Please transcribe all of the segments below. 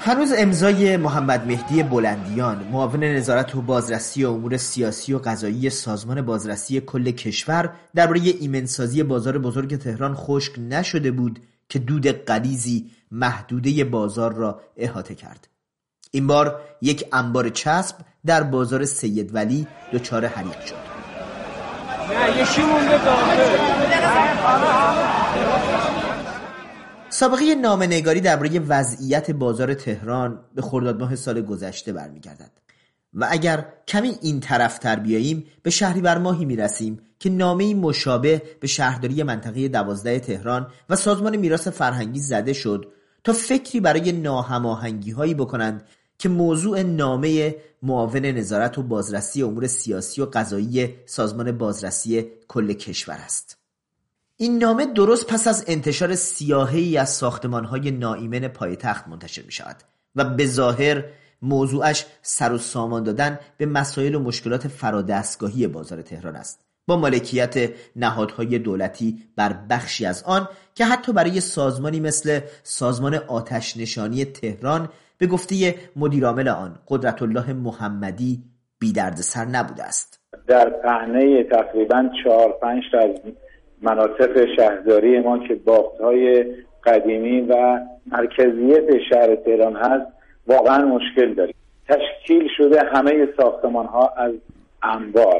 هنوز امضای محمد مهدی بلندیان، معاون نظارت و بازرسی امور سیاسی و قضایی سازمان بازرسی کل کشور، درباره ایمنسازی بازار بزرگ تهران خشک نشده بود که دود غلیظی محدوده بازار را احاطه کرد. این بار یک انبار چسب در بازار سید ولی دچار حریق شد. سابقه نامه‌نگاری درباره وضعیت بازار تهران به خرداد ماه سال گذشته برمیگردد و اگر کمی این طرفتر بیاییم به شهریور ماهی میرسیم که نامه‌ای مشابه به شهرداری منطقه 12 تهران و سازمان میراث فرهنگی زده شد تا فکری برای ناهماهنگی‌هایی بکنند که موضوع نامه معاون نظارت و بازرسی امور سیاسی و قضایی سازمان بازرسی کل کشور است. این نامه درست پس از انتشار سیاهی از ساختمان‌های ناایمن پایتخت منتشر می‌شود و به ظاهر موضوعش سر و سامان دادن به مسائل و مشکلات فرادستگاهی بازار تهران است، با مالکیت نهادهای دولتی بر بخشی از آن که حتی برای سازمانی مثل سازمان آتش نشانی تهران به گفته مدیرعامل آن قدرت الله محمدی بی دردسر نبوده است. در پهنه تقریباً 4-5 تا از مناطق شهرداری ما که بافت‌های قدیمی و مرکزیت شهر تهران هست واقعا مشکل داریم. تشکیل شده همه ساختمان‌ها از انبار،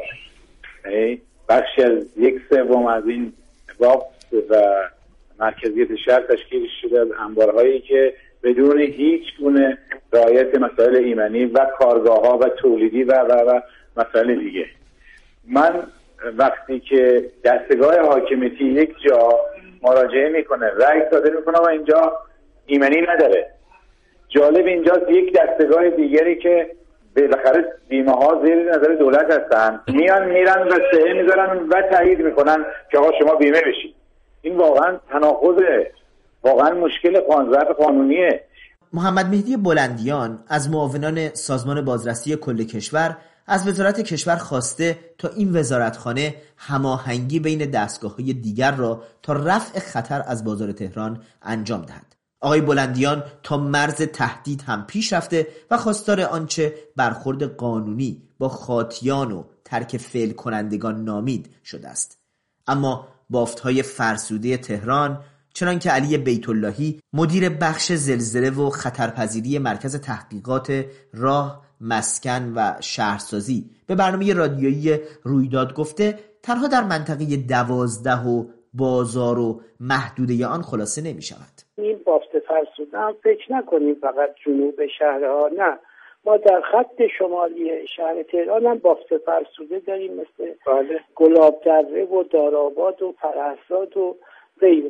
بخشی از 1/3 از این بافت و مرکزیت شهر تشکیل شده از انبارهایی که بدون هیچ گونه رعایت مسائل ایمنی و کارگاه‌ها و تولیدی و مسائل دیگه. من وقتی که دستگاه حاکمیتی یک جا مراجعه میکنه، رأی صادر میکنه و اینجا ایمنی نداره، جالب اینجاست یک دستگاه دیگری که بالاخره بیمه ها زیر نظر دولت هستن میرن و سهه میذارن و تایید میکنن که آقا شما بیمه بشید. این واقعا تناقضه، واقعا مشکل قانونیه. محمد مهدی بلندیان از معاونان سازمان بازرسی کل کشور از وزارت کشور خواسته تا این وزارتخانه هماهنگی بین دستگاه‌های دیگر را تا رفع خطر از بازار تهران انجام دهد. آقای بلندیان تا مرز تهدید هم پیش رفته و خواستار آنچه برخورد قانونی با خاطیان و ترک فعل کنندگان نامید شده است. اما بافت‌های فرسوده تهران، چنان که علی بیت‌اللهی مدیر بخش زلزله و خطرپذیری مرکز تحقیقات راه، مسکن و شهرسازی به برنامه رادیویی رویداد گفته، تنها در منطقه 12 و بازار و محدوده آن خلاصه نمی شود. این بافت فرسوده هم فکر نکنیم فقط جنوب شهرها، نه، ما در خط شمالی شهر تهران هم بافت فرسوده داریم مثل گلاب دره و دارآباد و فرهزاد و غیره.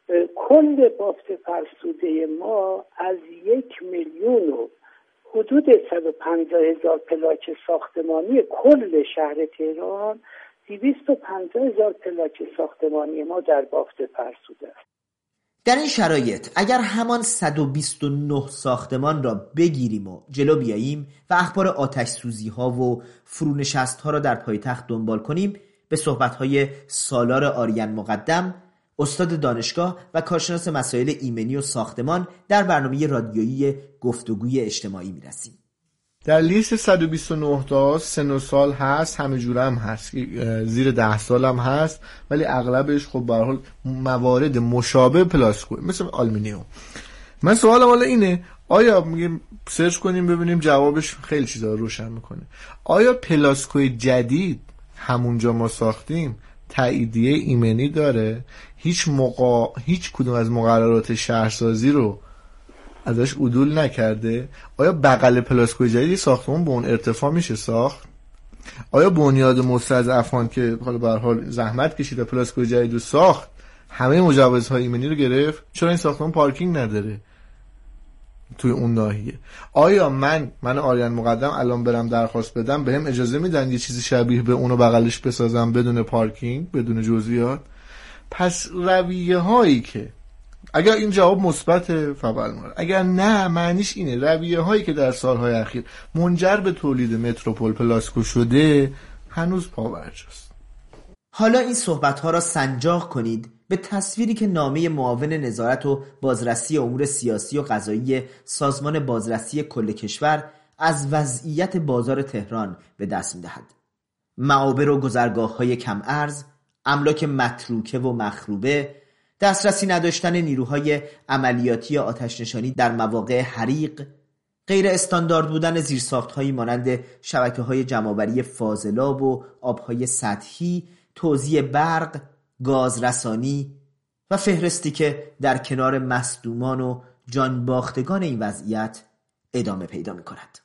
کل بافت فرسوده ما از 1,000,000 و حدود 150,000 پلاک ساختمانی کل شهر تهران، 250,000 پلاک ساختمانی ما در بافت فرسوده است. در این شرایط اگر همان 129 ساختمان را بگیریم و جلو بیاییم و اخبار آتش سوزی ها و فرونشست ها را در پایتخت دنبال کنیم، به صحبت های سالار آریان مقدم، استاد دانشگاه و کارشناس مسائل ایمنی و ساختمان، در برنامه رادیویی گفتگوی اجتماعی میرسیم. در لیست 129 تا سن و سال هست، همه جوره هم هست، زیر 10 سال هم هست، ولی اغلبش خب به هر حال موارد مشابه پلاستیک مثل آلومینیوم. من سوالم حالا اینه، آیا میگیم سرچ کنیم ببینیم جوابش خیلی چیزا رو روشن میکنه، آیا پلاستیک جدید همونجا ما ساختیم تاییدیه ایمنی داره؟ هیچ کدوم از مقررات شهرسازی رو ازش عدول نکرده؟ آیا بغل پلاستیک جدیدی ساختمون به اون ارتفاع میشه ساخت؟ آیا بنیاد مستضعفان که حالا به هر حال زحمت کشید و پلاستیک جدید رو ساخت همه مجوزهای ایمنی رو گرفت، چرا این ساختمون پارکینگ نداره توی اون ناحیه؟ آیا من آریان مقدم الان برم درخواست بدم بهم اجازه میدن یه چیزی شبیه به اونو بغلش بسازم بدون پارکینگ، بدون جزئیات؟ پس رویه هایی که اگر این جواب مثبت فبالمار، اگر نه معنیش اینه رویه هایی که در سالهای اخیر منجر به تولید متروپول پلاستیکو شده هنوز پاورجاست. حالا این صحبت ها را سنجاق کنید به تصویری که نامه معاون نظارت و بازرسی امور سیاسی و قضایی سازمان بازرسی کل کشور از وضعیت بازار تهران به دست می‌دهد. معابر و گذرگاه‌های کم ارز، املاک متروکه و مخروبه، دسترسی نداشتن نیروهای عملیاتی آتش‌نشانی در مواقع حریق، غیر استاندارد بودن زیرساخت‌هایی مانند شبکه‌های جمع‌آوری فاضلاب و آب‌های سطحی، توزیع برق، گازرسانی و فهرستی که در کنار مصدومان و جانباختگان این وضعیت ادامه پیدا می‌کند.